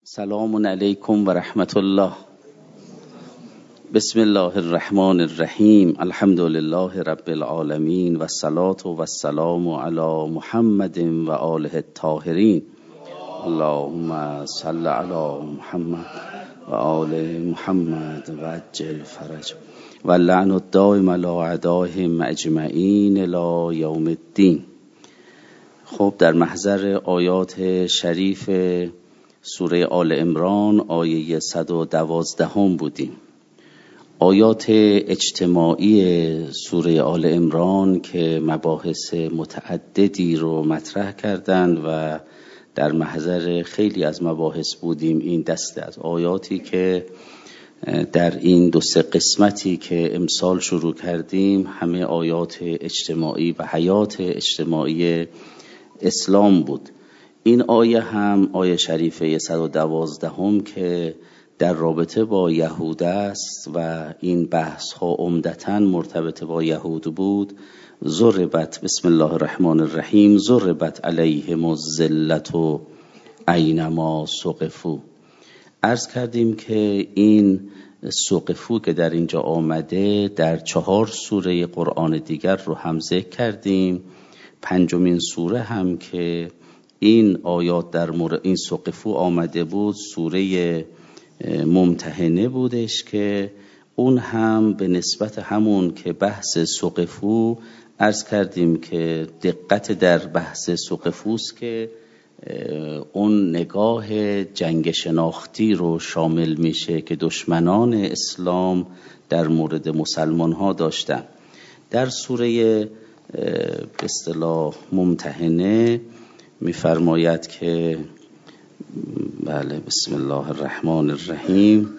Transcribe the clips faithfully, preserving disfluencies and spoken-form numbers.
سلام علیکم و رحمت الله. بسم الله الرحمن الرحیم. الحمد لله رب العالمین و الصلاة و السلام علی محمد و آله الطاهرین. اللهم صل علی محمد و آل محمد و عجل فرج و لعن الدائم علی اعدائهم اجمعین الی یوم الدین. خب در محضر آیات شریف سوره آل عمران آیه صد و دوازده هم بودیم. آیات اجتماعی سوره آل عمران که مباحث متعددی رو مطرح کردند و در محضر خیلی از مباحث بودیم. این دسته از آیاتی که در این دو سه قسمتی که امسال شروع کردیم همه آیات اجتماعی و حیات اجتماعی اسلام بود. این آیه هم آیه شریفه صد و دوازده هم که در رابطه با یهود است و این بحث ها عمدتاً مرتبط با یهود بود. ضربت بسم الله الرحمن الرحیم ضربت علیهم الذلة اینما ثقفوا. عرض کردیم که این ثقفوا که در اینجا آمده در چهار سوره قرآن دیگر رو هم ذکر کردیم. پنجمین سوره هم که این آیات در مورد این ثقفوا آمده بود سوره ممتحنه بودش که اون هم به نسبت همون که بحث ثقفوا عرض کردیم که دقت در بحث ثقفوست که اون نگاه جنگ شناختی رو شامل میشه که دشمنان اسلام در مورد مسلمان ها داشتن. در سوره به اصطلاح ممتحنه میفرماید که بله بسم الله الرحمن الرحیم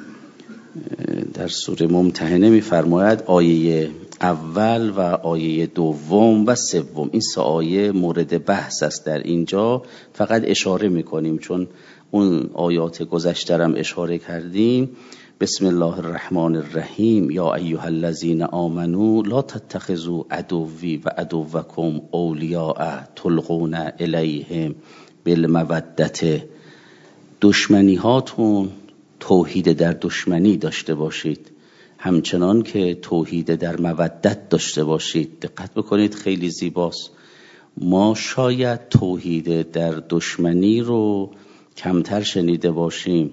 در سوره ممتحنه میفرماید آیه اول و آیه دوم و سوم این سه آیه مورد بحث است. در اینجا فقط اشاره میکنیم چون اون آیات گذشته هم اشاره کردیم. بسم الله الرحمن الرحیم یا ایها الذین آمنوا لا تتخذوا عدوی و عدوکم اولیاء تلقون الیهم بالمودة. دشمنی هاتون توحید در دشمنی داشته باشید همچنان که توحید در مودت داشته باشید. دقت بکنید خیلی زیباست. ما شاید توحید در دشمنی رو کمتر شنیده باشیم،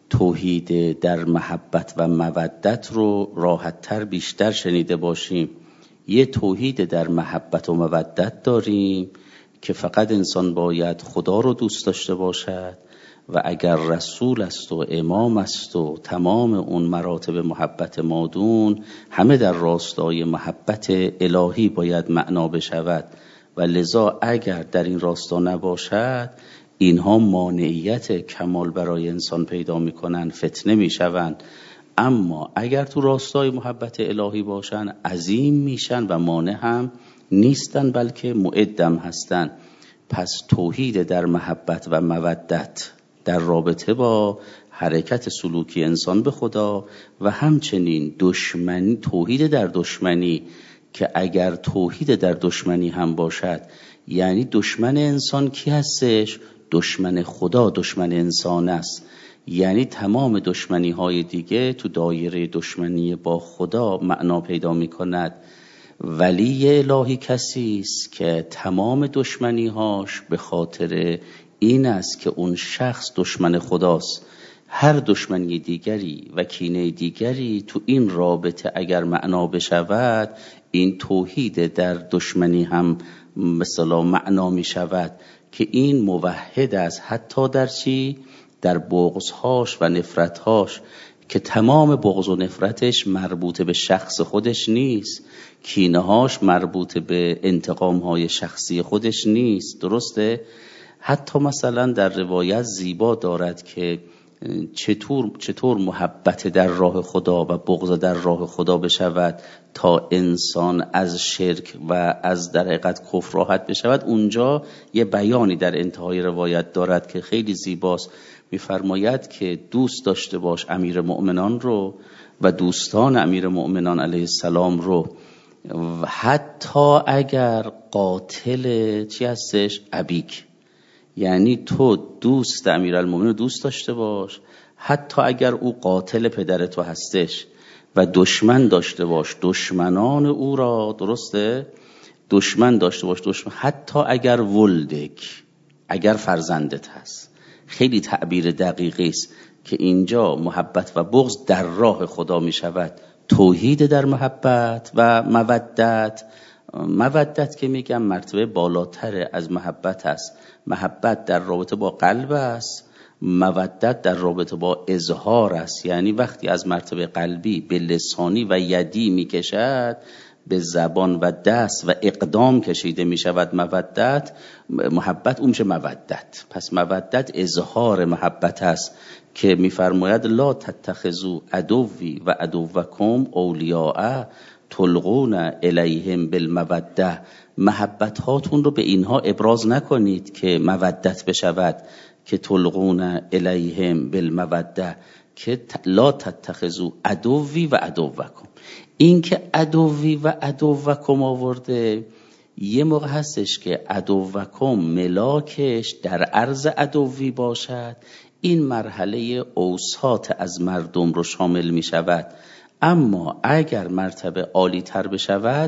توحید در محبت و مودت رو راحت‌تر بیشتر شنیده باشیم. یه توحید در محبت و مودت داریم که فقط انسان باید خدا رو دوست داشته باشد و اگر رسول است و امام است و تمام اون مراتب محبت مادون همه در راستای محبت الهی باید معنا بشود و لذا اگر در این راستا نباشد اینها مانعیت کمال برای انسان پیدا میکنن، فتنه میشوند. اما اگر تو راستای محبت الهی باشن عظیم میشن و مانع هم نیستن بلکه معدم هستن. پس توحید در محبت و مودت در رابطه با حرکت سلوکی انسان به خدا و همچنین دشمنی توحید در دشمنی که اگر توحید در دشمنی هم باشد یعنی دشمن انسان کی هستش؟ دشمن خدا دشمن انسان است. یعنی تمام دشمنی های دیگه تو دایره دشمنی با خدا معنا پیدا می کند. ولی الهی کسی است که تمام دشمنی هاش به خاطر این است که اون شخص دشمن خداست. هر دشمنی دیگری و کینه دیگری تو این رابطه اگر معنا بشود این توحید در دشمنی هم مثلا معنا می شود که این موحد است حتی در چی؟ در بغضهاش و نفرتهاش که تمام بغض و نفرتش مربوط به شخص خودش نیست، کینه‌هاش مربوط به انتقام‌های شخصی خودش نیست. درسته؟ حتی مثلا در روایت زیبا دارد که چطور چطور محبت در راه خدا و بغض در راه خدا بشود تا انسان از شرک و از در حقیقت کفر راحت بشود. اونجا یه بیانی در انتهای روایت دارد که خیلی زیباست. میفرماید که دوست داشته باش امیر مؤمنان رو و دوستان امیر مؤمنان علیه السلام رو حتی اگر قاتل چی هستش؟ ابیک، یعنی تو دوست امیرالمومنین رو دوست داشته باش، حتی اگر او قاتل پدر تو هستش، و دشمن داشته باش دشمنان او را، درسته؟ دشمن داشته باش دشمن، حتی اگر ولدک، اگر فرزندت هست. خیلی تعبیر دقیقی است که اینجا محبت و بغض در راه خدا می شود. توحید در محبت و مودت. مودت که میگم مرتبه بالاتر از محبت است. محبت در رابطه با قلب است، مودت در رابطه با اظهار است. یعنی وقتی از مرتبه قلبی به لسانی و یدی میکشد، به زبان و دست و اقدام کشیده می شود مودت، محبت اون میشه مودت. پس مودت اظهار محبت است که میفرماید لا تتخذوا عدوی و عدوکم اولیاء تلقون الیهم بالموده. محبت هاتون رو به اینها ابراز نکنید که مودت بشود، که تلقون الیهم بالموده، که لا تتخذوا عدوی و عدوکم. این که عدوی و عدوکم آورده، یه موقع هستش که عدوکم ملاکش در عرض عدوی باشد، این مرحله اوساط از مردم رو شامل می شود. اما اگر مرتبه عالی تر بشود،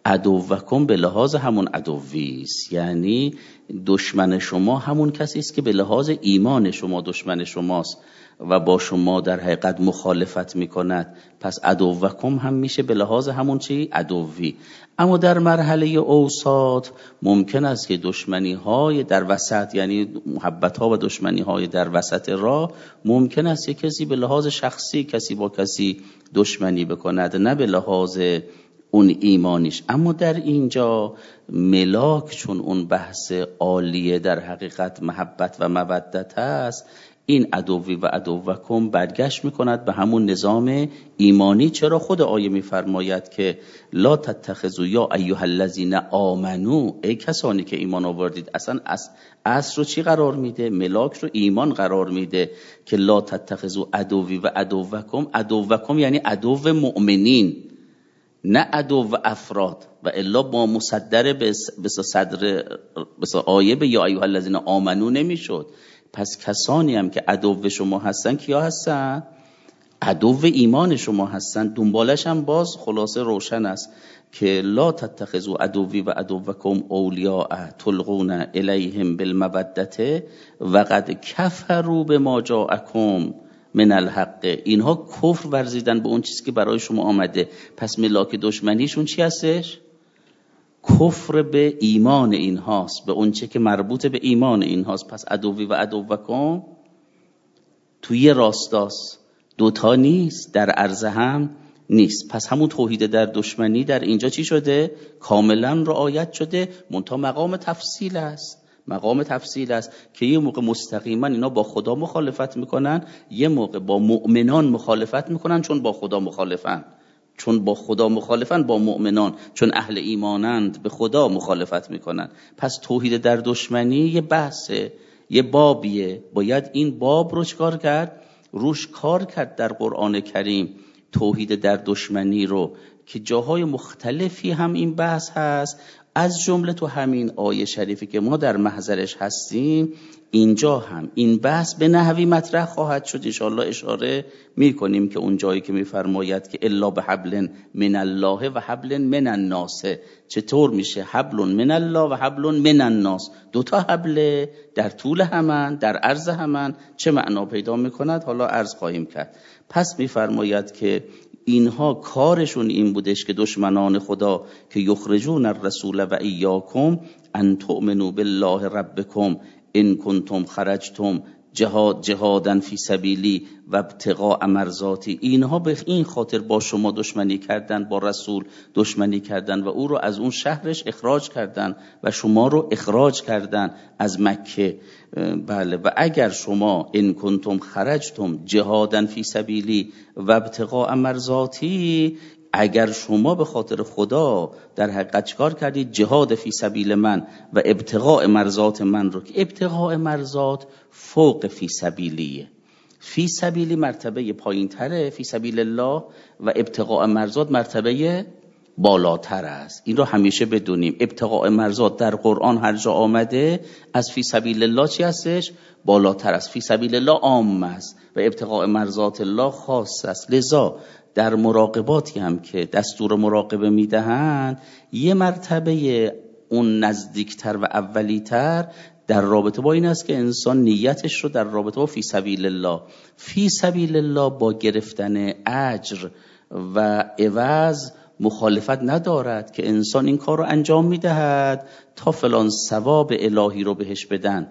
عدوکم به لحاظ همون عدوی است، یعنی دشمن شما همون کسی است که به لحاظ ایمان شما دشمن شماست و با شما در حقیقت مخالفت میکند. پس عدوکم هم میشه به لحاظ همون چی؟ عدوی. اما در مرحله اوساط ممکن است که دشمنی های در وسط، یعنی محبت ها و دشمنی های در وسط راه، ممکن است که کسی به لحاظ شخصی کسی با کسی دشمنی بکند، نه به لحاظ اون ایمانیش. اما در اینجا ملاک، چون اون بحث عالیه در حقیقت محبت و مودت هست، این عدوی و عدوکم برگشت میکند به همون نظام ایمانی. چرا خود آیه میفرماید که لا تتخذوا یا ایها الذین آمنو، ای کسانی که ایمان آوردید. اصلا اصل رو چی قرار میده؟ ملاک رو ایمان قرار میده که لا تتخذوا عدوی و عدوکم. عدوکم یعنی عدو مؤمنین، نه عدو افراد. و الا با مصدر به صدر به آیه به یا ایها الذین آمنو نمیشد. پس کسانی هم که عدو شما هستن کیا هستن؟ عدو ایمان شما هستن. دنبالش هم باز خلاصه روشن است که لا تتخذوا عدوی و عدوکم اولیاء تلقون الیهم بالمودة وقد کفروا بما جاءکم من الحق. اینها کفر ورزیدن به اون چیزی که برای شما آمده. پس ملاک دشمنیشون چی هستش؟ کفر به ایمان اینهاست، به اون چه که مربوط به ایمان اینهاست. پس عدوی و عدوکم توی راستاست، دوتا نیست، در عرض هم نیست. پس همون توحید در دشمنی در اینجا چی شده؟ کاملا رعایت شده. منتها مقام تفصیل است، مقام تفصیل است که یه موقع مستقیما اینا با خدا مخالفت میکنن، یه موقع با مؤمنان مخالفت میکنن چون با خدا مخالفن، چون با خدا مخالفن با مؤمنان، چون اهل ایمانند به خدا مخالفت میکنن. پس توحید در دشمنی یه بحثه، یه بابیه. باید این باب رو چکار کرد؟ روش کار کرد در قرآن کریم. توحید در دشمنی رو که جاهای مختلفی هم این بحث هست، از جمله تو همین آیه شریفی که ما در محضرش هستیم، اینجا هم این بحث به نحوی مطرح خواهد شد. انشاءالله اشاره میکنیم که اون جایی که میفرماید که الا بحبل من الله و حبل من الناس، چطور میشه حبل من الله و حبل من الناس؟ دوتا حبل در طول همان، در عرض همان، چه معنا پیدا میکند؟ حالا عرض خواهیم کرد. پس میفرماید که اینها کارشون این بودش که دشمنان خدا که یخرجون الرسول و ایاکم ان تؤمنوا بالله ربکم ان کنتم خرجتم جهاد جهادن فی سبیلی و ابتغاء مرضاتی، اینها به این خاطر با شما دشمنی کردن، با رسول دشمنی کردن و او رو از اون شهرش اخراج کردن و شما رو اخراج کردن از مکه. بله، و اگر شما ان کنتم خرجتم جهادن فی سبیلی و ابتغاء مرضاتی، اگر شما به خاطر خدا در حقیقت چیکار کردید؟ جهاد فی سبیل من و ابتغاء مرضات من رو، که ابتغاء مرضات فوق فی سبیلیه. فی سبیلی مرتبه پایین تره، فی سبیل الله، و ابتغاء مرضات مرتبه بالاتر است. این رو همیشه بدونیم. ابتغاء مرضات در قرآن هر جا آمده از فی سبیل الله چی هستش؟ بالاتر است. فی سبیل الله عام است و ابتغاء مرضات الله خاص است. لذا در مراقباتی هم که دستور مراقبه میدهند یه مرتبه اون نزدیکتر و اولیتر در رابطه با این است که انسان نیتش رو در رابطه با فی سبیل الله فی سبیل الله با گرفتن اجر و عوض مخالفت ندارد که انسان این کار رو انجام میدهد تا فلان ثواب الهی رو بهش بدن.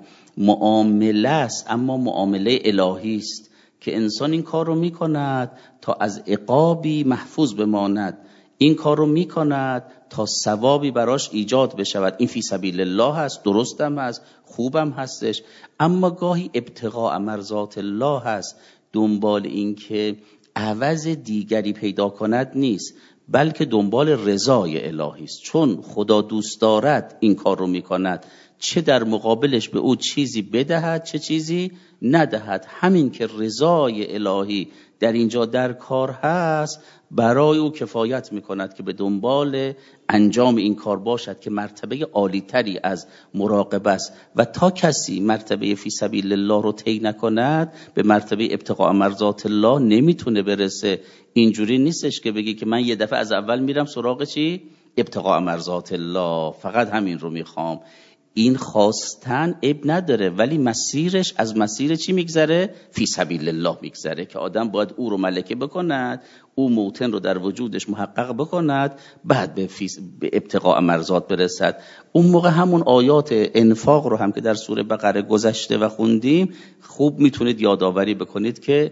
معامله است، اما معامله الهی است که انسان این کار رو میکند تا از عقابی محفوظ بماند، این کار رو میکند تا ثوابی براش ایجاد بشود. این فی سبیل الله هست، درستم هست، خوبم هستش. اما گاهی ابتغاء مرضات الله هست، دنبال این که عوض دیگری پیدا کند نیست، بلکه دنبال رضای الهی است. چون خدا دوست دارد این کار رو میکند، چه در مقابلش به او چیزی بدهد چه چیزی ندهد. همین که رضای الهی در اینجا در کار هست برای او کفایت میکند که به دنبال انجام این کار باشد که مرتبه عالی تری از مراقبه است. و تا کسی مرتبه فی سبیل الله رو طی نکند به مرتبه ابتغاء مرضات الله نمیتونه برسه. اینجوری نیستش که بگی که من یه دفعه از اول میرم سراغ چی؟ ابتغاء مرضات الله، فقط همین رو میخوام. این خواستن عیب نداره، ولی مسیرش از مسیر چی میگذره؟ فی سبیل الله میگذره که آدم باید او رو ملکه بکند، او موطن رو در وجودش محقق بکند، بعد به, به ابتغاء مرضات برسد. اون موقع همون آیات انفاق رو هم که در سوره بقره گذشته و خوندیم خوب میتونید یادآوری بکنید که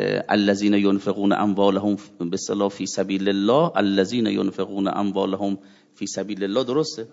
الذین ينفقون اموالهم بصلاح فی سبیل الله، الذین ينفقون اموالهم فی سبیل الله، درسته؟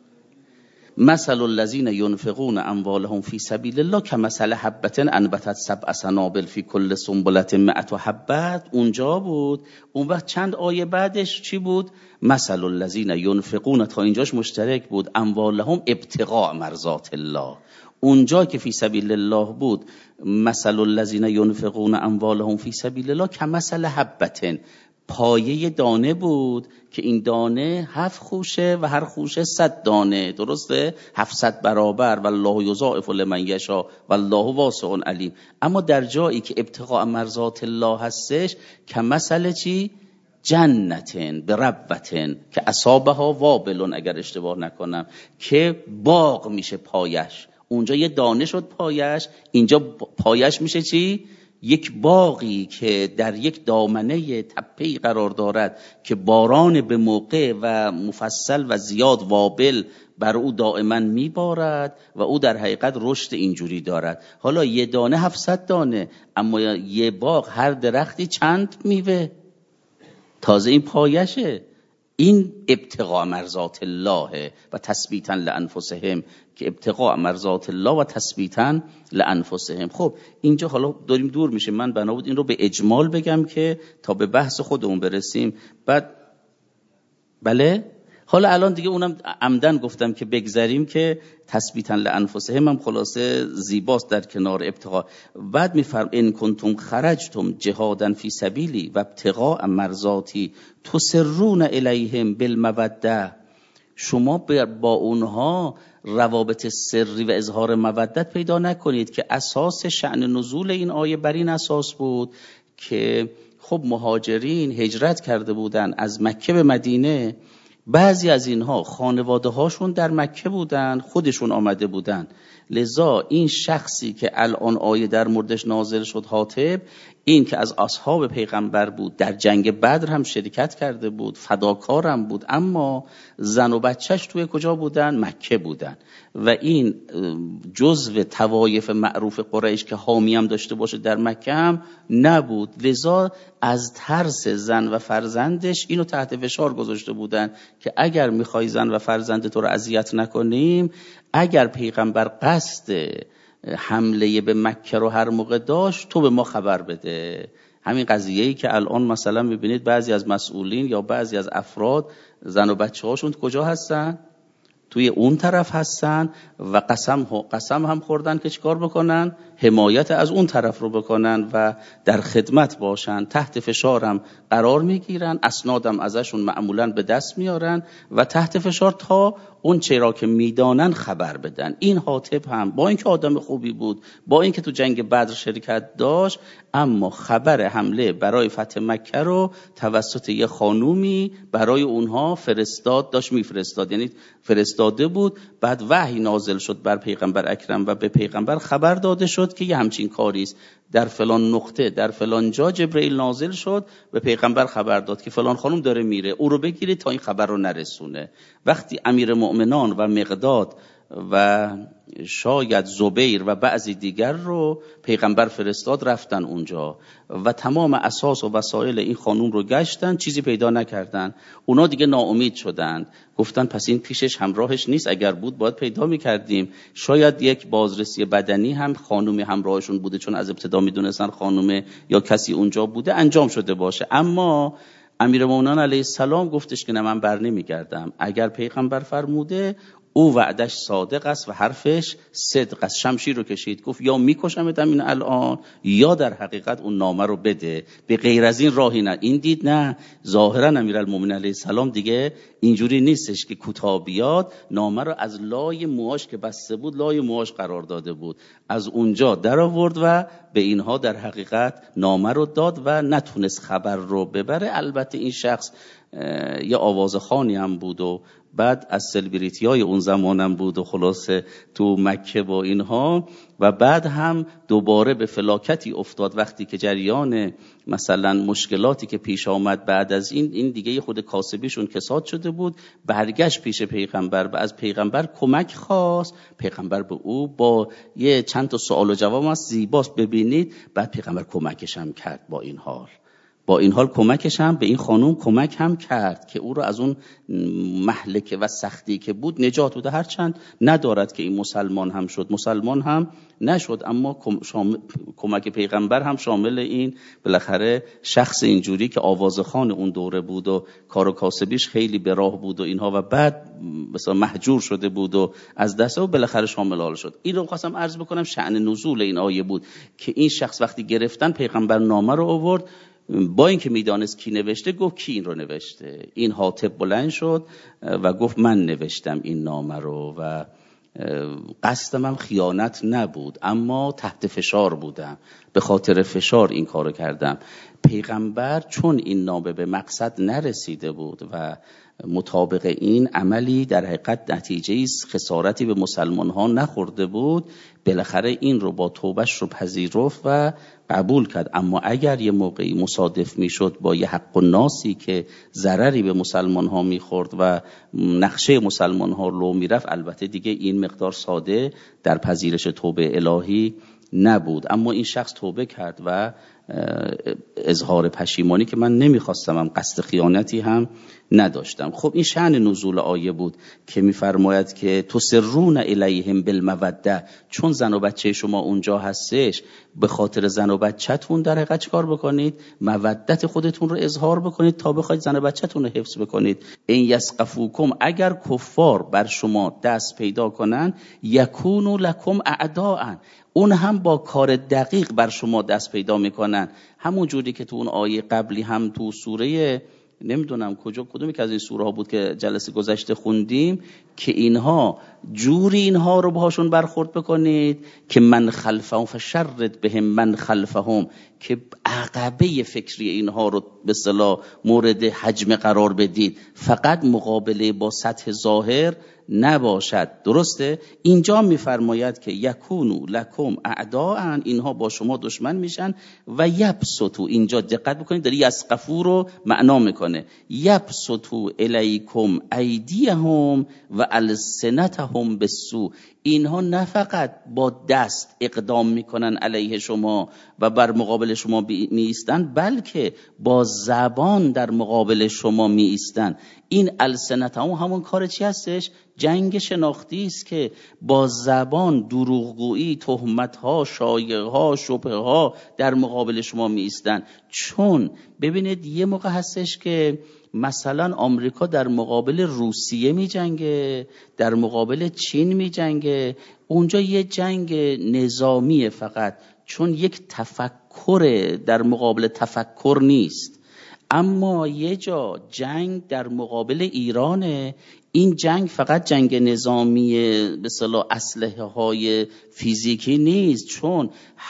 مثل الذین ينفقون اموالهم فی سبیل الله کمثل حبة انبتت سبع سنابل فی کل سنبلة مئة حبة. اونجا بود. اون وقت چند آیه بعدش چی بود؟ مثل الذین ينفقون، تا اینجاش مشترک بود، اموالهم ابتغاء مرضات الله. اونجا که فی سبیل الله بود مثل الذین ينفقون اموالهم فی سبیل الله کمثل حبة، پایه دانه بود که این دانه هفت خوشه و هر خوشه صد دانه، درسته؟ هفتصد برابر. و الله یضاعف لمن یشاء و الله واسع علیم. اما در جایی که ابتغاء مرضات الله هستش کمثل چی؟ جنتن بربوتن که اصابها وابلون، اگر اشتباه نکنم، که باغ میشه پایش. اونجا یه دانه شد پایش، اینجا پایش میشه چی؟ یک باغی که در یک دامنه تپه‌ای قرار دارد که باران به موقع و مفصل و زیاد وابل بر او دائما میبارد و او در حقیقت رشد اینجوری دارد. حالا یه دانه هفتصد دانه، اما یه باغ هر درختی چند میوه، تازه این پایشه. این ابتغاء مرضات الله و تثبیتا لانفسهم، که ابتغاء مرضات الله و تثبیتا لانفسهم. خب اینجا حالا داریم دور میشه، من بنا بود این رو به اجمال بگم که تا به بحث خودمون برسیم. بعد بله حالا الان دیگه اونم عمدن گفتم که بگذاریم که تثبیتا لانفسهم هم خلاصه زیباست در کنار ابتغاء. بعد میفرم ان کنتم خرجتم جهادا فی سبیلی و ابتغاء مرضاتی تسرون الیهم بالموده، شما با اونها روابط سری و اظهار مودت پیدا نکنید. که اساس شأن نزول این آیه بر این اساس بود که خب مهاجرین هجرت کرده بودن از مکه به مدینه، بعضی از اینها خانواده هاشون در مکه بودن، خودشون آمده بودن. لذا این شخصی که الان آیه در موردش نازل شد، حاطب، این که از اصحاب پیغمبر بود، در جنگ بدر هم شرکت کرده بود، فداکارم بود، اما زن و بچهش توی کجا بودن؟ مکه بودن. و این جزو طوایف معروف قریش که حامی هم داشته باشه در مکه هم نبود. لذا از ترس زن و فرزندش اینو تحت فشار گذاشته بودن که اگر میخوای زن و فرزند تو رو اذیت نکنیم، اگر پیغمبر قصد حمله به مکه رو هر موقع داشت تو به ما خبر بده. همین قضیه‌ای که الان مثلا میبینید بعضی از مسئولین یا بعضی از افراد زن و بچه هاشون کجا هستن؟ توی اون طرف هستن و قسم قسم هم خوردن که چیکار بکنن، حمایت از اون طرف رو بکنن و در خدمت باشن، تحت فشارم قرار میگیرن، اسنادم ازشون معمولاً به دست میارن و تحت فشار تا اون چرا که میدانن خبر بدن. این حاطب هم با اینکه آدم خوبی بود، با اینکه تو جنگ بدر شرکت داشت، اما خبر حمله برای فتح مکه رو توسط یه خانومی برای اونها فرستاد، داشت میفرستاد، یعنی فرستاده بود. بعد وحی نازل شد بر پیغمبر اکرم و به پیغمبر خبر داده شد که یه همچین کاری است در فلان نقطه در فلان جا. جبرئیل نازل شد به پیغمبر خبر داد که فلان خانم داره میره، او رو بگیرید تا این خبر رو نرسونه. وقتی امیر مؤمنان و مقداد و شاید زبیر و بعضی دیگر رو پیغمبر فرستاد رفتن اونجا و تمام اساس و وسایل این خانوم رو گشتن، چیزی پیدا نکردن. اونا دیگه ناامید شدن، گفتن پس این پیشش همراهش نیست، اگر بود باید پیدا میکردیم. شاید یک بازرسی بدنی هم خانومی همراهشون بوده، چون از ابتدا میدونستن خانومه یا کسی اونجا بوده، انجام شده باشه. اما امیرالمومنین علیه السلام گفتش که نه، من بر نمیگردم. اگر پیغمبر فرموده او وعدش صادق است و حرفش صدق است. شمشیر رو کشید، گفت یا میکشمتم این الان یا در حقیقت اون نامه رو بده، به غیر از این راهی نه. این دید نه، ظاهرا امیرالمومنین علیه السلام دیگه اینجوری نیستش که کوتاه بیاد. نامه رو از لای موهاش که بسته بود، لای موهاش قرار داده بود، از اونجا در آورد و به اینها در حقیقت نامه رو داد و نتونست خبر رو ببره. البته این شخص یه آوازخوانی هم بود و بعد از سلبریتی های اون زمانم بود و خلاصه تو مکه با اینها، و بعد هم دوباره به فلاکتی افتاد وقتی که جریان مثلا مشکلاتی که پیش آمد بعد از این این دیگه یه خود کاسبیشون کساد شده بود. برگشت پیش پیغمبر و از پیغمبر کمک خواست. پیغمبر به او با یه چند تا سوال و جواب از زیباست ببینید. بعد پیغمبر کمکش هم کرد. با این حال با این حال کمکش هم به این خانوم کمک هم کرد که او رو از اون مهلکه و سختی که بود نجات بده. هرچند ندارد که این مسلمان هم شد، مسلمان هم نشد، اما کمک پیغمبر هم شامل این بالاخره شخص اینجوری که آوازخوان اون دوره بود و کار و کاسبیش خیلی به راه بود و اینها و بعد مثلا مهجور شده بود و از دست و بالاخره شامل حال شد. این رو خواستم عرض بکنم شأن نزول این آیه بود که این شخص وقتی گرفتن پیغمبر نامه رو آورد، با اینکه میدانست کی نوشته، گفت کی این رو نوشته. این حاطب بلند شد و گفت من نوشتم این نامه رو و قصدم هم خیانت نبود، اما تحت فشار بودم، به خاطر فشار این کارو کردم. پیغمبر چون این نامه به مقصد نرسیده بود و مطابق این عملی در حقیقت نتیجه خسارتی به مسلمان ها نخورده بود، بالاخره این رو با توبهش رو پذیرفت و قبول کرد. اما اگر یه موقعی مصادف میشد با یه حق الناسی که ضرری به مسلمان ها میخورد و نقشه مسلمان ها رو میرفت، البته دیگه این مقدار ساده در پذیرش توبه الهی نبود. اما این شخص توبه کرد و اظهار پشیمانی که من نمیخواستم، هم قصد خیانتی هم نداشتم. خب این شأن نزول آیه بود که میفرماید که تسرون الیهم بالموده، چون زن و بچه شما اونجا هستش، به خاطر زن و بچه‌تون در حقیقت چیکار بکنید؟ مودت خودتون رو اظهار بکنید تا بخواید زن و بچه‌تون رو حفظ بکنید. این یسقفوکم، اگر کفار بر شما دست پیدا کنن، یکونو لکم اعداء، اون هم با کار دقیق بر شما دست پیدا میکنن. همون جوری که تو اون آیه قبلی هم تو سوره نمیدونم کجا کدومی که از این سوره ها بود که جلسه گذشته خوندیم که اینها جوری اینها رو باهاشون برخورد بکنید که من خلفهم فشرد بهم من خلفهم، که عقبه فکری اینها رو به اصطلاح مورد حجم قرار بدید، فقط مقابله با سطح ظاهر نباشد. درسته؟ اینجا میفرماید که یکونو لکم اعداء، اینها با شما دشمن میشن و یبسطو، اینجا دقت بکنید داره یسقفو رو معنا میکنه، یبسطو الیکم ایدیهم و السنتهم بالسوء، اینها نه فقط با دست اقدام میکنن علیه شما و بر مقابل شما می ایستن، بلکه با زبان در مقابل شما می ایستن. این السنتهم همون کار چی هستش؟ جنگ شناختی است که با زبان دروغگویی، تهمت‌ها، شایعه‌ها، شبهه‌ها در مقابل شما می ایستن. چون ببینید یه موقع هستش که مثلا آمریکا در مقابل روسیه می جنگه، در مقابل چین می جنگه، اونجا یه جنگ نظامیه فقط، چون یک تفکر در مقابل تفکر نیست. اما یه جا جنگ در مقابل ایرانه، این جنگ فقط جنگ نظامی به اصطلاح اسلحه های فیزیکی نیست، چون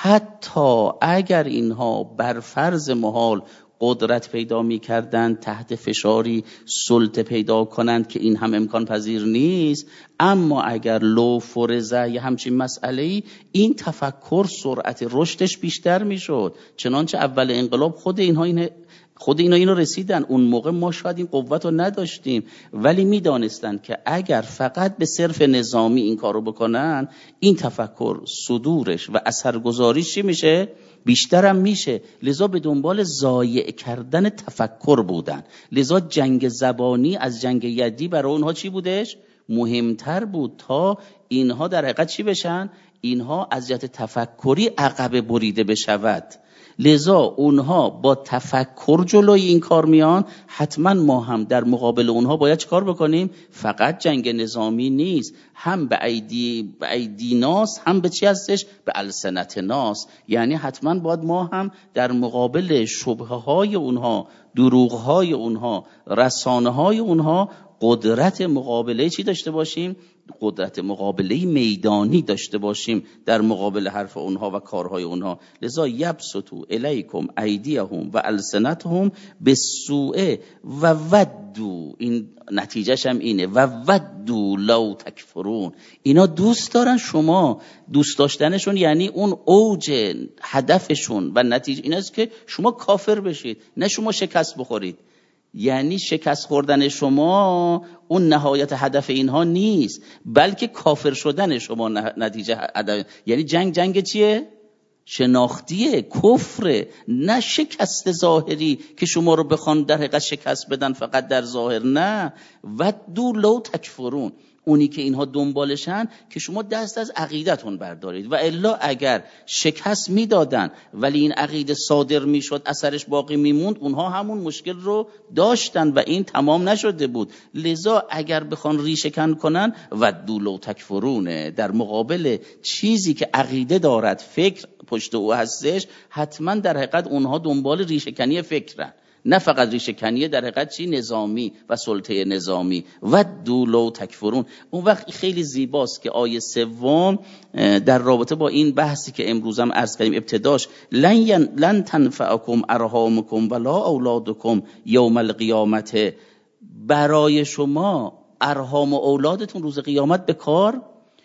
حتی اگر اینها بر فرض محال قدرت پیدا می کردن، تحت فشاری سلطه پیدا کنند که این هم امکان پذیر نیست، اما اگر لو فرزه یه همچین مسئله‌ای، این تفکر سرعت رشدش بیشتر می شد. چنانچه اول انقلاب خود اینها این خود اینا اینو رسیدن. اون موقع ما شاید این قوت رو نداشتیم، ولی میدانستن که اگر فقط به صرف نظامی این کارو بکنن، این تفکر صدورش و اثرگذاریش چی میشه؟ بیشترم میشه. لذا به دنبال ضایع کردن تفکر بودن. لذا جنگ زبانی از جنگ یدی برای اونها چی بودش؟ مهمتر بود تا اینها در حقیقت چی بشن؟ اینها از جهت تفکری عقب بریده بشود. لذا اونها با تفکر جلوی این کار میان. حتما ما هم در مقابل اونها باید چه کار بکنیم؟ فقط جنگ نظامی نیست، هم به ایدی به ایدی ناس، هم به چی هستش؟ به السنت ناس. یعنی حتما باید ما هم در مقابل شبهه های اونها، دروغ های اونها، رسانه های اونها قدرت مقابله چی داشته باشیم؟ قدرت مقابله میدانی داشته باشیم در مقابل حرف اونها و کارهای اونها. لذا یبسطوا الیکم ایدیهم و السنتهم بالسوء و ودوا، این نتیجهش هم اینه، و ودوا لو تکفرون. اینا دوست دارن، شما دوست داشتنشون یعنی اون اوج هدفشون و نتیجه این است که شما کافر بشید، نه شما شکست بخورید. یعنی شکست خوردن شما اون نهایت هدف اینها نیست، بلکه کافر شدن شما نتیجه هدف. یعنی جنگ جنگ چیه؟ شناختیه، کفره، نه شکست ظاهری که شما رو بخوان در حقیقت شکست بدن فقط در ظاهر. نه، ودوا لو تکفرون، اونی که اینها دنبالشن که شما دست از عقیدتون بردارید. و الا اگر شکست میدادن ولی این عقیده صادر میشد، اثرش باقی میموند، اونها همون مشکل رو داشتن و این تمام نشده بود. لذا اگر بخوان ریشه‌کن کنن، ودوا لو تکفرونه، در مقابل چیزی که عقیده دارد، فکر پشت او هستش، حتما در حقیقت اونها دنبال ریشه‌کنی فکرن، نه فقط ریشه کنیه در حقیقت چی؟ نظامی و سلطه نظامی. ودوا لو تکفرون. اون وقت خیلی زیباست که آیه سوم در رابطه با این بحثی که امروز هم عرض کردیم ابتداش، لن, لن تنفعکم ارحامکم ولا اولادکم یوم القیامت، برای شما ارحام و اولادتون روز قیامت به کار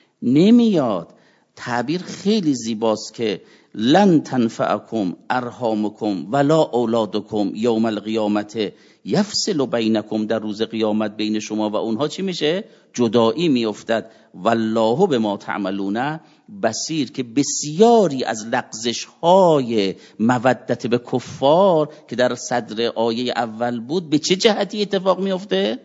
نمیاد. تعبیر خیلی زیباست که لن تنفعکم ارحامکم ولا اولادکم یوم القیامت یفصل بینکم، در روز قیامت بین شما و اونها چی میشه؟ جدایی میافتد. والله بما تعملون بصیر، که بسیاری از لغزش های مودت به کفار که در صدر آیه اول بود، به چه جهتی اتفاق میافته؟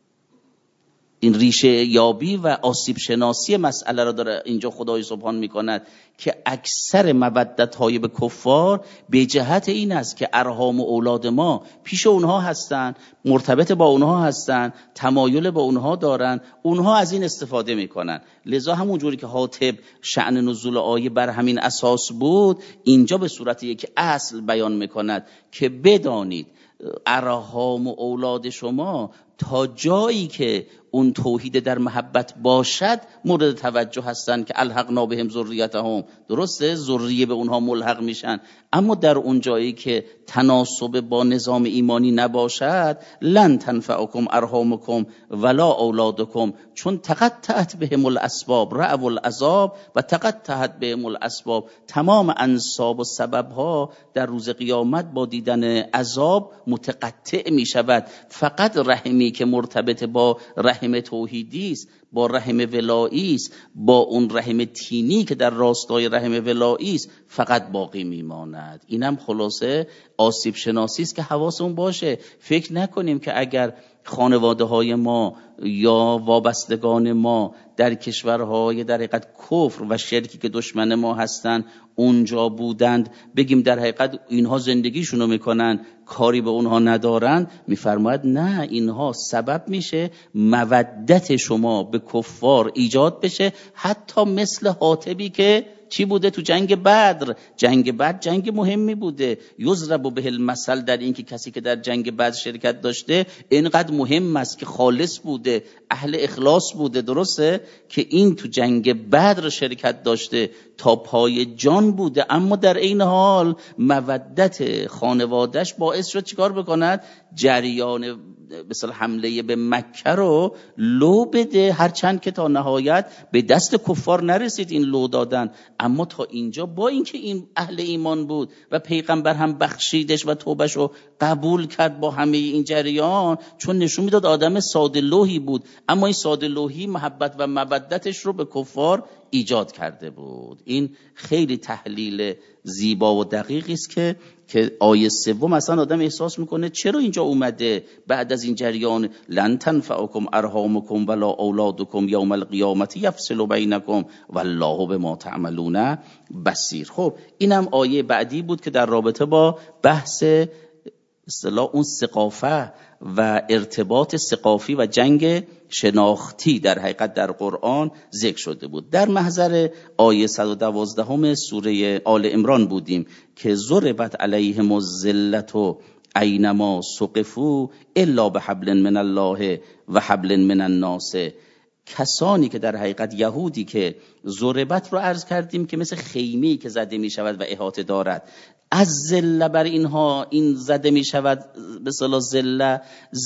این ریشه یابی و آسیب شناسی مسئله را داره اینجا خدای سبحان میکند که اکثر مودت های به کفار به جهت این است که ارحام و اولاد ما پیش اونها هستن، مرتبط با اونها هستن، تمایل با اونها دارن، اونها از این استفاده میکنن. لذا همون جوری که حاطب شأن نزول آیه بر همین اساس بود، اینجا به صورت یک اصل بیان میکند که بدانید ارحام و اولاد شما تا جایی که اون توحید در محبت باشد مورد توجه هستن که الحقنا بهم ذریتهم، درسته؟ ذریه به اونها ملحق میشن. اما در اون جایی که تناسب با نظام ایمانی نباشد، لن تنفعکم ارحامکم ولا اولادکم، چون تقطعت بهم الاسباب، رعو العذاب و تقطعت بهم الاسباب، تمام انساب و سبب ها در روز قیامت با دیدن عذاب متقطع میشود. فقط رحمی که مرتبط با رحم توحیدی است، با رحم ولایی است، با اون رحم تینی که در راستای رحم ولایی است، فقط باقی میماند. اینم خلاصه آسیب شناسی است که حواسمون باشه. فکر نکنیم که اگر خانواده های ما یا وابستگان ما در کشورهای در حقیقت کفر و شرکی که دشمن ما هستن اونجا بودند، بگیم در حقیقت اینها زندگیشونو میکنن کاری به اونها ندارن؟ میفرماید نه، اینها سبب میشه مودت شما به کفار ایجاد بشه، حتی مثل حاطبی که چی بوده تو جنگ بدر. جنگ بدر جنگ مهمی بوده، یضرب به المثل در این که کسی که در جنگ بدر شرکت داشته اینقدر مهم است که خالص بوده، اهل اخلاص بوده، درسته که این تو جنگ بدر شرکت داشته، تا پای جان بوده، اما در این حال مودت خانوادهش باعث شد چیکار بکند؟ جریان مثلا حمله به مکه رو لو بده، هرچند که تا نهایت به دست کفار نرسید این لو دادن، اما تا اینجا با اینکه این اهل ایمان بود و پیغمبر هم بخشیدش و توبهش رو قبول کرد با همه این جریان، چون نشون میداد آدم ساده لوحی بود، اما این ساده لوحی محبت و مودتش رو به کفار ایجاد کرده بود. این خیلی تحلیل زیبا و دقیقی است که که آیه سوم اصلا آدم احساس میکنه چرا اینجا اومده بعد از این جریان لن تنفعکم ارحامکم ولا اولادکم یوم القیامت یفصل بینکم والله بما تعملون بصیر. خب اینم آیه بعدی بود که در رابطه با بحث اصطلاح اون ثقافه و ارتباط ثقافی و جنگ شناختی در حقیقت در قرآن ذکر شده بود. در محضر آیه صد و دوازده سوره آل عمران بودیم که ضربت علیهم الذلة اینما ثقفوا الا بحبل من الله و حبل من الناس. کسانی که در حقیقت یهودی که ضربت رو عرض کردیم که مثل خیمه‌ای که زده می شود و احاطه دارد، از ذله بر اینها این زده می شود به اصطلاح ذله.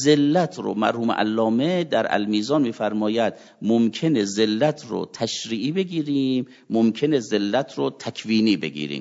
ذلت رو مرحوم علامه در المیزان می فرماید ممکنه ذلت رو تشریعی بگیریم، ممکنه ذلت رو تکوینی بگیریم.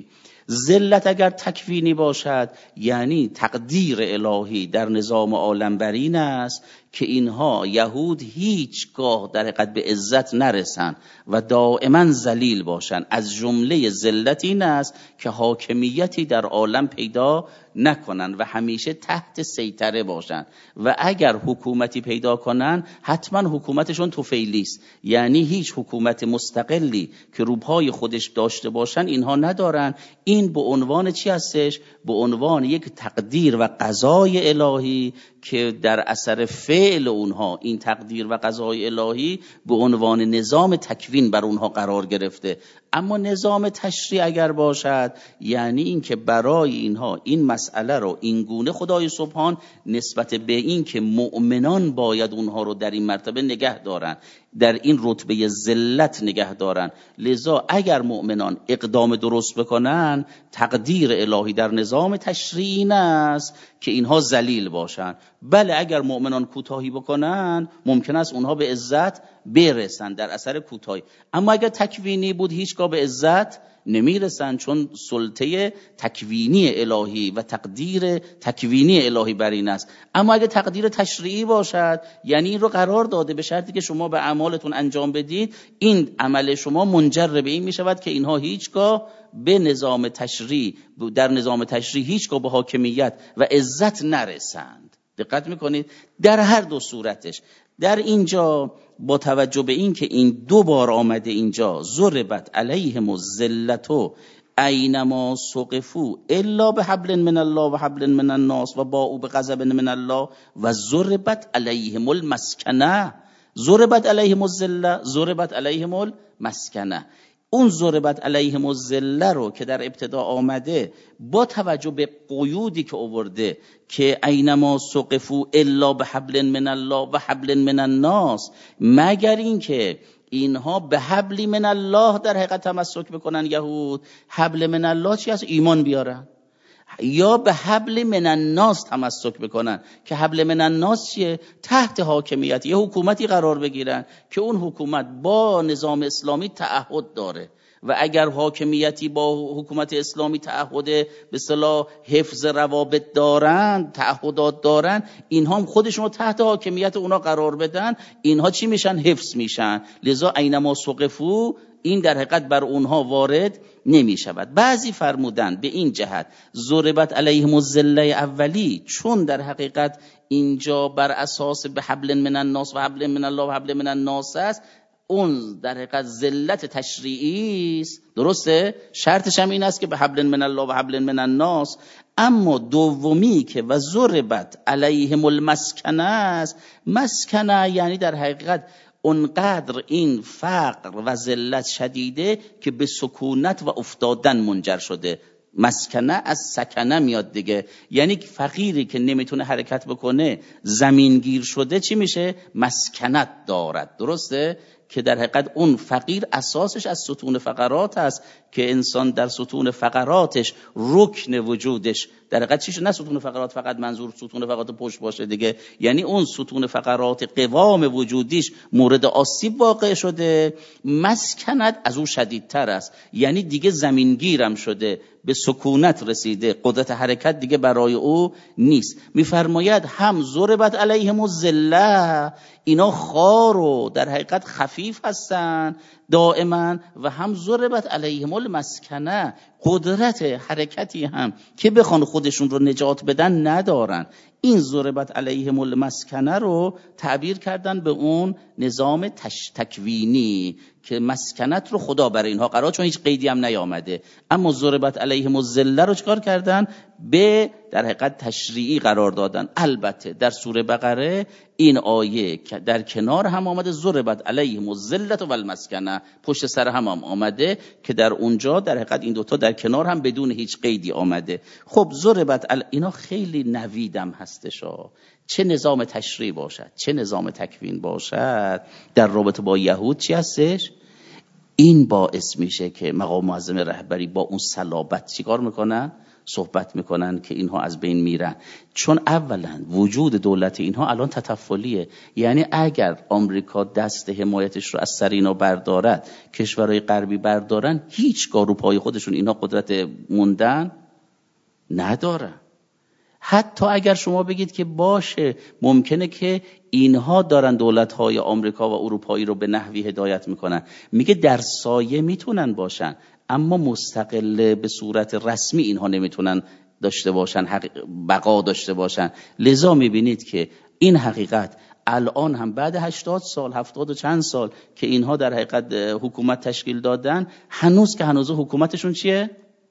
ذلت اگر تکوینی باشد یعنی تقدیر الهی در نظام عالم بر این است که اینها یهود هیچگاه در حقیقت به عزت نرسن و دائما ذلیل باشن. از جمله ذلت این است که حاکمیتی در عالم پیدا نکنن و همیشه تحت سیطره باشن و اگر حکومتی پیدا کنن حتما حکومتشون طفیلی است، یعنی هیچ حکومت مستقلی که روپای خودش داشته باشن اینها ندارن. این به عنوان چی هستش؟ به عنوان یک تقدیر و قضای الهی که در اثر فعل اونها این تقدیر و قضای الهی به عنوان نظام تکوین بر اونها قرار گرفته. اما نظام تشریع اگر باشد یعنی این که برای اینها این مسئله رو این گونه خدای سبحان نسبت به این که مؤمنان باید اونها رو در این مرتبه نگه دارن، در این رتبه ذلت نگه دارن، لذا اگر مؤمنان اقدام درست بکنن تقدیر الهی در نظام تشریعی این است که اینها ذلیل باشن. بله اگر مؤمنان کوتاهی بکنن ممکن است اونها به عزت برسن در اثر کوتاهی، اما اگر تکوینی بود هیچگاه به عزت نمیرسن، چون سلطه تکوینی الهی و تقدیر تکوینی الهی بر این است. اما اگر تقدیر تشریعی باشد یعنی این رو قرار داده به شرطی که شما به اعمالتون انجام بدید، این عمل شما منجر به این می شود که اینها هیچگاه به نظام تشریع در نظام تشریع هیچگاه به حاکمیت و عزت نرسند. دقت میکنید در هر دو صورتش. در اینجا با توجه به این که این دو بار آمده اینجا ضربت علیهم الذلة اینما ثقفوا الا بحبل من الله و حبل من الناس و باءوا بغضب من الله و ضربت علیهم المسکنه. ضربت علیهم الذلة، ضربت علیهم المسکنه. اون ضربت علیهم الذلة رو که در ابتدا آمده با توجه به قیودی که آورده که اینما ثقفوا الا بحبل من الله و حبل من الناس، مگر این که اینها به حبل من الله در حقیقت تمسک بکنن. یهود حبل من الله چی هست؟ ایمان بیارن، یا به حبل من الناس تمسک بکنن که حبل من الناس چیه؟ تحت حاکمیت یه حکومتی قرار بگیرن که اون حکومت با نظام اسلامی تعهد داره و اگر حاکمیتی با حکومت اسلامی تعهد به اصطلاح حفظ روابط دارن، تعهدات دارن، اینها هم خودشون رو تحت حاکمیت اونا قرار بدن، اینها چی میشن؟ حفظ میشن. لذا اینما ثقفوا این در حقیقت بر اونها وارد نمی شود. بعضی فرمودن به این جهت ضربت علیهم الذله اولی، چون در حقیقت اینجا بر اساس به حبل من الناس و حبل من الله و حبل من الناس است، اون در حقیقت ذلت تشریعی است. درسته؟ شرطش هم این است که به حبل من الله و حبل من الناس. اما دومی که و ضربت علیهم المسکنه است، مسکنه یعنی در حقیقت اونقدر این فقر و ذلت شدیده که به سکونت و افتادن منجر شده. مسکنه از سکنه میاد دیگه، یعنی فقیری که نمیتونه حرکت بکنه زمینگیر شده چی میشه؟ مسکنت دارد. درسته؟ که در حقیقت اون فقیر اساسش از ستون فقرات است که انسان در ستون فقراتش رکن وجودش در حقیقت چیش، نه ستون فقرات فقط منظور ستون فقرات پشت باشه دیگه، یعنی اون ستون فقرات قوام وجودیش مورد آسیب واقع شده. مسکنت از او شدیدتر است، یعنی دیگه زمینگیرم شده، به سکونت رسیده، قدرت حرکت دیگه برای او نیست. میفرماید هم ضربت علیهم الذله، اینا خار و در حقیقت خفیف هستن دائما، و هم ضربت علیهم المسکنه، قدرت حرکتی هم که بخوان خودشون رو نجات بدن ندارن. این ضربت علیهم المسکنه رو تعبیر کردن به اون نظام تش... تکوینی که مسکنت رو خدا برای اینها قرار، چون هیچ قیدی هم نیامده. اما ضربت علیهم الذله رو چکار کردن؟ به در حقیقت تشریعی قرار دادن. البته در سوره بقره این آیه که در کنار هم آمده، ضربت علیهم الذله و المسکنه، پشت سر هم, هم آمده که در اونجا در حقیقت این دوتا در کنار هم بدون هیچ قیدی آمده. خب ضربت ال... اینا خیلی نویدم هستش ها. چه نظام تشریع باشد، چه نظام تکوین باشد، در رابطه با یهود چی هستش؟ این باعث میشه که مقام معظم رهبری با اون صلابت چیکار میکنن؟ صحبت میکنن که اینها از بین میرن. چون اولا وجود دولت اینها الان تطفلیه، یعنی اگر آمریکا دست حمایتش رو از سر اینا بردارد، کشورهای غربی بردارن، هیچگاه رو پای خودشون اینها قدرت موندن ندارن. حتی اگر شما بگید که باشه ممکنه که اینها دارن دولت‌های آمریکا و اروپایی رو به نحوی هدایت میکنن، میگه در سایه میتونن باشن اما مستقل به صورت رسمی اینها نمیتونن داشته باشن، حق... بقا داشته باشن. لذا میبینید که این حقیقت الان هم بعد هشتاد سال، هفتاد و چند سال که اینها در حقیقت حکومت تشکیل دادن، هنوز که هنوز حکومتشون چیه؟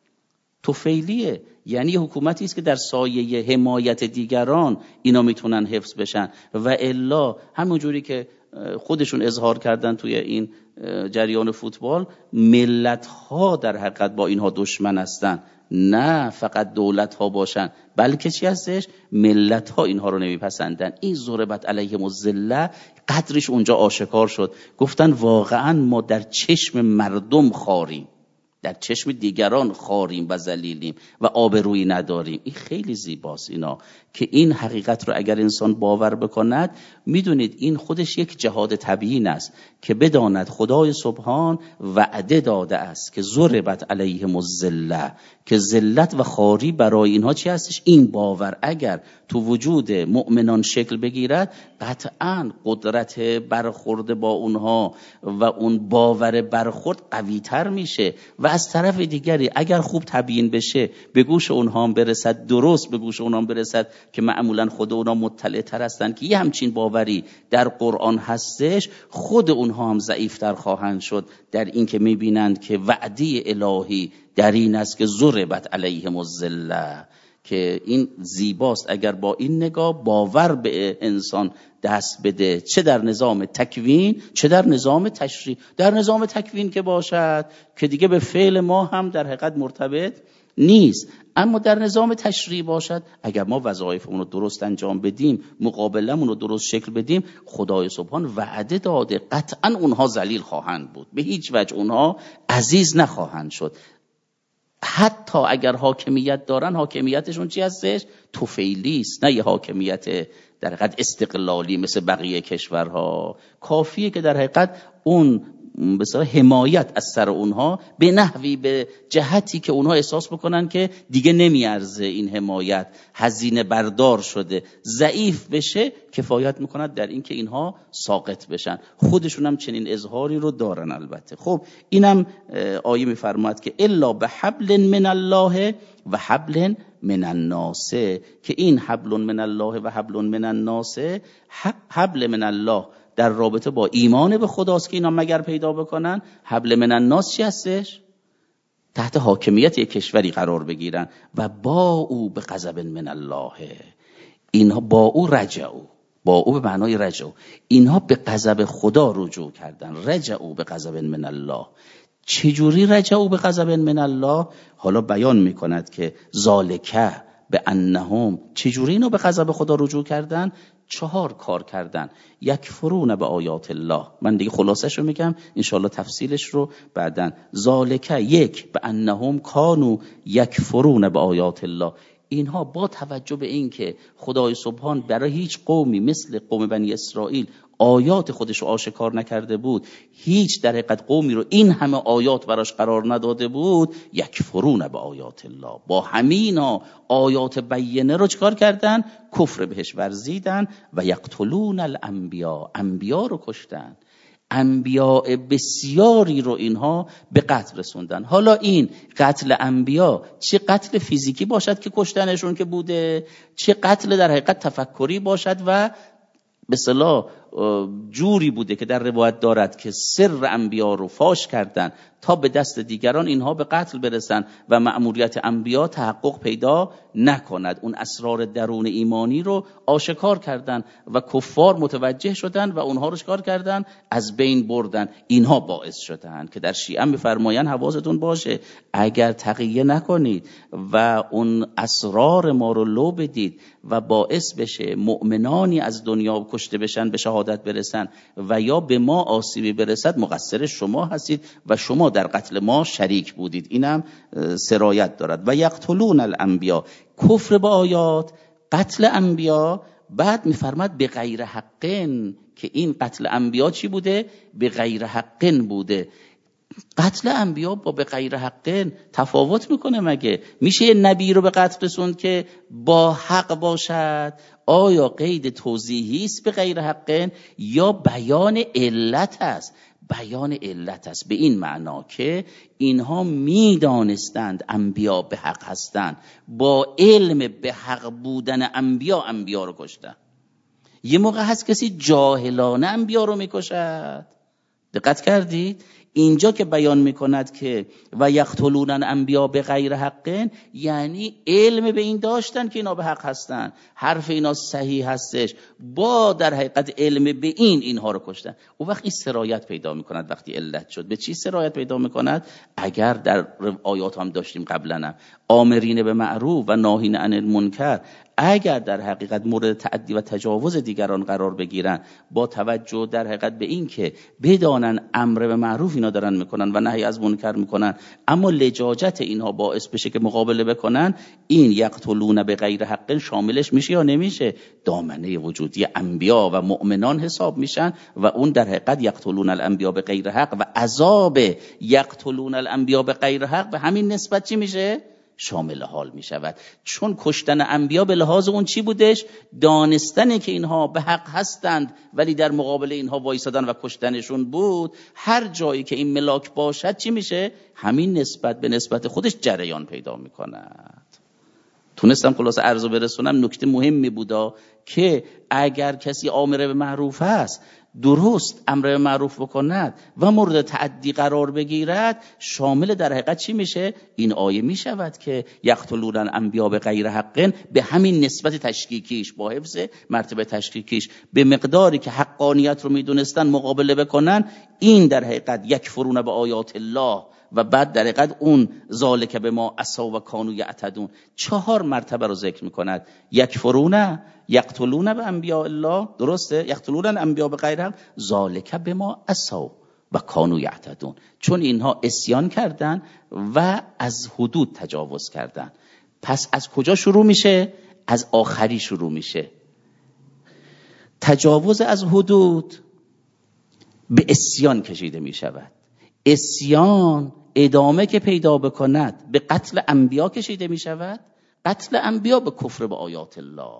طفیلیه. یعنی حکومتی است که در سایه حمایت دیگران اینا میتونن حفظ بشن، و الا همونجوری که خودشون اظهار کردن توی این جریان فوتبال، ملت ها در حقیقت با اینها دشمن هستن، نه فقط دولت ها باشن، بلکه چی هستش؟ ملت ها اینها رو نمیپسندن. این ضربت علیهم الذله قدرش اونجا آشکار شد. گفتن واقعا ما در چشم مردم خاریم، در چشم دیگران خاریم و ذلیلیم و آبرویی نداریم. این خیلی زیباست اینا که این حقیقت رو اگر انسان باور بکند، میدونید این خودش یک جهاد تبیین است که بداند خدای سبحان وعده داده است که ضربت علیهم الذله، که ذلت و خواری برای اینها چی هستش؟ این باور اگر تو وجود مؤمنان شکل بگیرد، قطعاً قدرت برخورد با اونها و اون باور برخورد قوی تر میشه. و از طرف دیگری اگر خوب تبیین بشه، به گوش اونها هم برسد، درست به گوش اونها هم برسد که معمولاً خود اونها مطلع تر هستن که یه همچین باوری در قرآن هستش، خود اونها هم ضعیفتر خواهند شد در این که میبینند که وعده الهی در این است که ضربت علیهم الذله، که این زیباست اگر با این نگاه باور به انسان دست بده، چه در نظام تکوین چه در نظام تشریع. در نظام تکوین که باشد که دیگه به فعل ما هم در حقیقت مرتبط نیست، اما در نظام تشریع باشد، اگر ما وظایفمون رو درست انجام بدیم، مقابلمون رو درست شکل بدیم، خدای سبحان وعده داده قطعا اونها ذلیل خواهند بود، به هیچ وجه اونها عزیز نخواهند شد. حتی اگر حاکمیت دارن، حاکمیتشون چی هستش؟ طفیلی است، نه یه حاکمیت در حقیقت استقلالی مثل بقیه کشورها. کافیه که در حقیقت اون به اصطلاح حمایت از سر اونها به نحوی، به جهتی که اونها احساس بکنن که دیگه نمیارزه این حمایت، هزینه بردار شده، ضعیف بشه، کفایت میکند در این که اینها ساقط بشن. خودشون هم چنین اظهاری رو دارن البته. خب اینم آیه میفرماد که الا بحبل من الله و حبل من الناس، که این حبل من الله و حبل من الناس، حبل من الله در رابطه با ایمان به خداست که اینا مگر پیدا بکنن. حبل من الناس چی هستش؟ تحت حاکمیت یک کشوری قرار بگیرن. و با او به غضب من الله، اینها با او رجعوا، با او به معنای رجعوا، اینها به غضب خدا رجوع کردن. رجعوا به غضب من الله. چجوری رجعوا به غضب من الله؟ حالا بیان میکند که ذالکه به انهم، چجوری اینو به غضب خدا رجوع کردن؟ چهار کار کردن. یکفرون به آیات الله، من دیگه خلاصش رو میگم، انشالله تفصیلش رو بعدن. ذالکه، یک، به انهم کانوا یکفرون به آیات الله، اینها با توجه به این که خدای سبحان برای هیچ قومی مثل قوم بنی اسرائیل آیات خودش رو آشکار نکرده بود، هیچ در حقیقت قومی رو این همه آیات براش قرار نداده بود، یکفرون به آیات الله، با همینا آیات بینه رو چکار کردن؟ کفر بهش ورزیدن. و یقتلون الانبیا، انبیا رو کشتن، انبیاء بسیاری رو اینها به قتل رسوندن. حالا این قتل انبیا چه قتل فیزیکی باشد که کشتنشون که بوده، چه قتل در حقیقت تفکری باشد و به اصطلاح جوری بوده که در روایت دارد که سر انبیا رو فاش کردن تا به دست دیگران اینها به قتل برسن و مأموریت انبیا تحقق پیدا نکند. اون اسرار درون ایمانی رو آشکار کردن و کفار متوجه شدن و اونها رو چکار کردن؟ از بین بردن. اینها باعث شدن که در شیعه میفرمایند حواستون باشه اگر تقیه نکنید و اون اسرار ما رو لو بدید و باعث بشه مؤمنانی از دنیا کشته بشن، به شهادت برسن و یا به ما آسیبی برسد، مقصر شما هستید و شما در قتل ما شریک بودید. اینم سرایت دارد. و یقتلون الانبیا، کفر با آیات، قتل انبیا. بعد میفرماد به غیر حقن، که این قتل انبیا چی بوده؟ به غیر حقن بوده. قتل انبیا با به غیر حقن تفاوت میکنه مگه؟ میشه یه نبی رو به قتل رسوند که با حق باشد؟ آیا قید توضیحی است به غیر حقن یا بیان علت است؟ بیان علت است، به این معنا که اینها میدانستند انبیا به حق هستند، با علم به حق بودن انبیا انبیا رو کشتن. یه موقع هست کسی جاهلانه انبیا رو میکشد. دقت کردید؟ اینجا که بیان میکند که و یقتلون الانبیا به غیر حقن، یعنی علم به این داشتن که اینا به حق هستن، حرف اینا صحیح هستش، با در حقیقت علم به این اینها رو کشتن. او وقت این سرایت پیدا میکند. وقتی علت شد به چی سرایت پیدا میکند؟ اگر در آیات هم داشتیم قبلا، آمرین به معروف و ناهین عن المنکر، اگر در حقیقت مورد تعدی و تجاوز دیگران قرار بگیرن، با توجه در حقیقت به این که بدانن امر به معروف اینا دارن میکنن و نهی از منکر میکنن، اما لجاجت اینها باعث بشه که مقابله بکنن، این یقتلون به غیر حق شاملش میشه یا نمیشه؟ دامنه وجودی انبیا و مؤمنان حساب میشن و اون در حقیقت یقتلون الانبیا به غیر حق و عذاب یقتلون الانبیا به غیر حق به همین نسبت چی میشه؟ شامل حال می شود. چون کشتن انبیا به لحاظ اون چی بودش؟ دانستنه که اینها به حق هستند ولی در مقابل اینها وایسادن و کشتنشون بود. هر جایی که این ملاک باشد چی میشه؟ همین نسبت به نسبت خودش جریان پیدا می کند. تونستم خلاصه عرضو برسونم. نکته مهمی بودا که اگر کسی آمر به معروف هست، درست امر به معروف بکند و مورد تعدی قرار بگیرد، شامل در حقیقت چی میشه؟ این آیه میشود که یقتلون الانبیا به غیر حق، به همین نسبت تشکیکیش، با حفظ مرتبه تشکیکیش، به مقداری که حقانیت رو میدونستن مقابله بکنن، این در حقیقت یکفرون به آیات الله و بعد در حقیقت اون ذالک به ما عصوا و کانوا یعتدون، چهار مرتبه رو ذکر میکند. یکفرون، یقتلون به انبیاء الله، درسته؟ یقتلون الانبیا به غیر حق، ذالک به ما عصوا و کانوا یعتدون، چون اینها عصیان کردن و از حدود تجاوز کردن. پس از کجا شروع میشه؟ از آخری شروع میشه. تجاوز از حدود به عصیان کشیده میشود. اسیان ادامه که پیدا بکند به قتل انبیا کشیده می شود. قتل انبیا به کفر به آیات الله.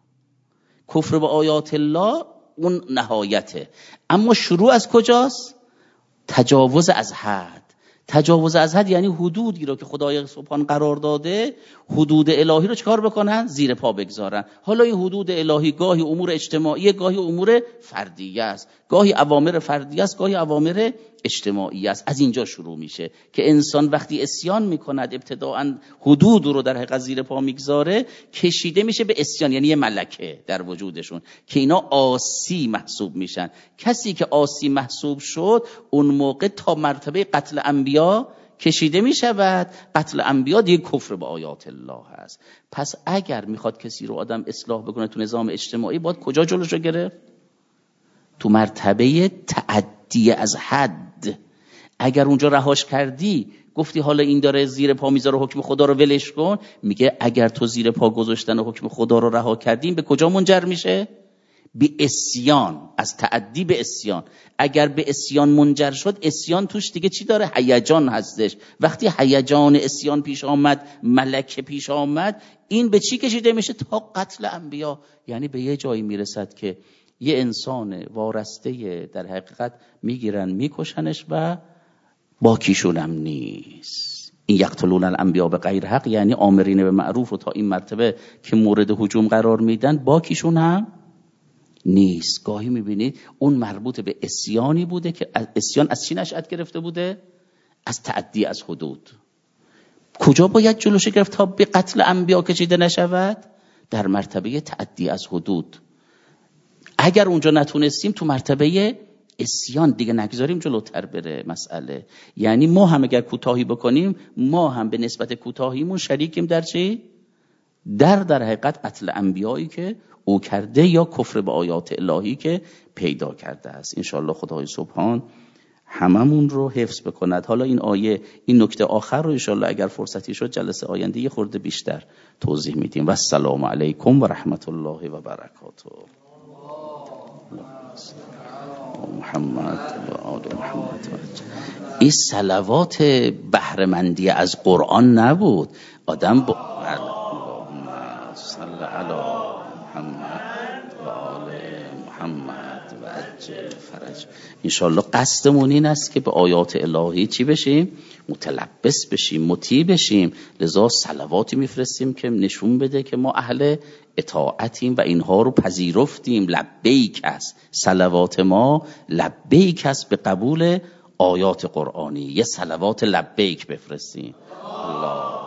کفر به آیات الله اون نهایته. اما شروع از کجاست؟ تجاوز از حد. تجاوز از حد یعنی حدودی رو که خدای سبحان قرار داده، حدود الهی رو چکار بکنن؟ زیر پا بگذارن. حالا این حدود الهی گاهی امور اجتماعی، گاهی امور فردیه است، گاهی اوامر فردیه است، گاهی اوامر اجتماعی است. از اینجا شروع میشه که انسان وقتی عصیان میکند ابتداءً حدود رو در حقیقت زیر پا میگذاره، کشیده میشه به عصیان، یعنی یه ملکه در وجودشون که اینا عاصی محسوب میشن. کسی که عاصی محسوب شد اون موقع تا مرتبه قتل انبیا کشیده میشود. قتل انبیا دیگه کفر به آیات الله هست. پس اگر میخواد کسی رو آدم اصلاح بکنه تو نظام اجتماعی، باید کجا جلوشو گرفت؟ تو مرتبه تعدی از حد. اگر اونجا رهاش کردی، گفتی حالا این داره زیر پا میذاره حکم خدا رو ولش کن، میگه اگر تو زیر پا گذاشتن حکم خدا رو رها کردیم به کجا منجر میشه؟ به عصیان. از تعدی به عصیان. اگر به عصیان منجر شد، عصیان توش دیگه چی داره؟ هیجان هستش. وقتی هیجان عصیان پیش آمد، ملکه پیش آمد، این به چی کشیده میشه؟ تا قتل انبیا. یعنی به یه جایی میرسد که یه انسان وارسته در حقیقت میگیرن میکشنش و باکیشون هم نیست. این یقتلون الانبیا به غیر حق، یعنی آمرین به معروف رو تا این مرتبه که مورد هجوم قرار میدن باکیشون هم نیست. گاهی میبینید اون مربوط به عصیانی بوده که عصیان از چی نشأت گرفته بوده؟ از تعدی از حدود. کجا باید جلوش گرفت تا به قتل انبیا کشیده نشود؟ در مرتبه تعدی از حدود. اگر اونجا نتونستیم تو مرتبه عصیان دیگه نگذاریم جلوتر بره مسئله. یعنی ما هم اگر کوتاهی بکنیم، ما هم به نسبت کوتاهیمون شریکیم در چی؟ در در حقیقت قتل انبیایی که او کرده یا کفر به آیات الهی که پیدا کرده است. انشاءالله خدای سبحان هممون رو حفظ بکند. حالا این آیه، این نکته آخر رو انشاءالله اگر فرصتی شد جلسه آینده یه خورده بیشتر توضیح میدیم. و السلام علیکم و رحمت الله و برکاته. محمد و آل محمد. این صلوات بهره‌مندی از قرآن نبود. آدم با اللهم صل علی محمد و آل محمد و عجل فرج. انشاءالله قصدمون این است که به آیات الهی چی بشیم؟ متلبس بشیم، مطیع بشیم. لذا صلواتی میفرستیم که نشون بده که ما اهل اطاعتیم و اینها رو پذیرفتیم. لبیک است صلوات ما، لبیک است به قبول آیات قرآنی. یه صلوات لبیک بفرستیم. الله